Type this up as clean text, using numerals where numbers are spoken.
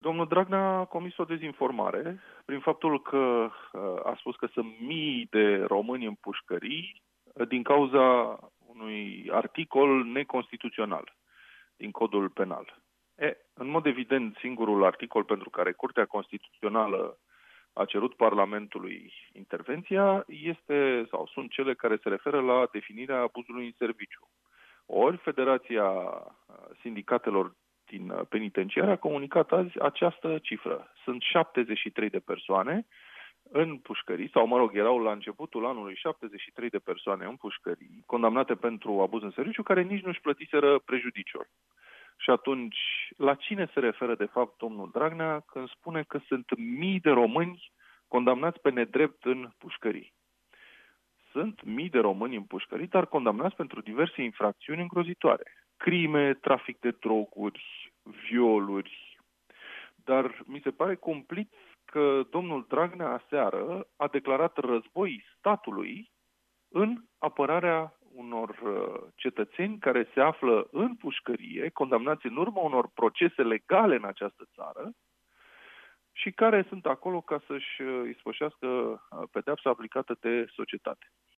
Domnul Dragnea a comis o dezinformare prin faptul că a spus că sunt mii de români în pușcării din cauza unui articol neconstituțional din Codul Penal. În mod evident, singurul articol pentru care Curtea Constituțională a cerut Parlamentului intervenția sunt cele care se referă la definirea abuzului în serviciu. Ori Federația Sindicatelor din penitenciare a comunicat azi această cifră. Sunt 73 de persoane în pușcării, erau la începutul anului 73 de persoane în pușcării, condamnate pentru abuz în serviciu, care nici nu-și plătiseră prejudiciul. Și atunci, la cine se referă de fapt domnul Dragnea când spune că sunt mii de români condamnați pe nedrept în pușcării? Sunt mii de români în pușcării, dar condamnați pentru diverse infracțiuni îngrozitoare. Crime, trafic de droguri, violuri. Dar mi se pare cumplit că domnul Dragnea aseară a declarat război statului în apărarea unor cetățeni care se află în pușcărie, condamnați în urma unor procese legale în această țară și care sunt acolo ca să-și ispășească pedeapsa aplicată de societate.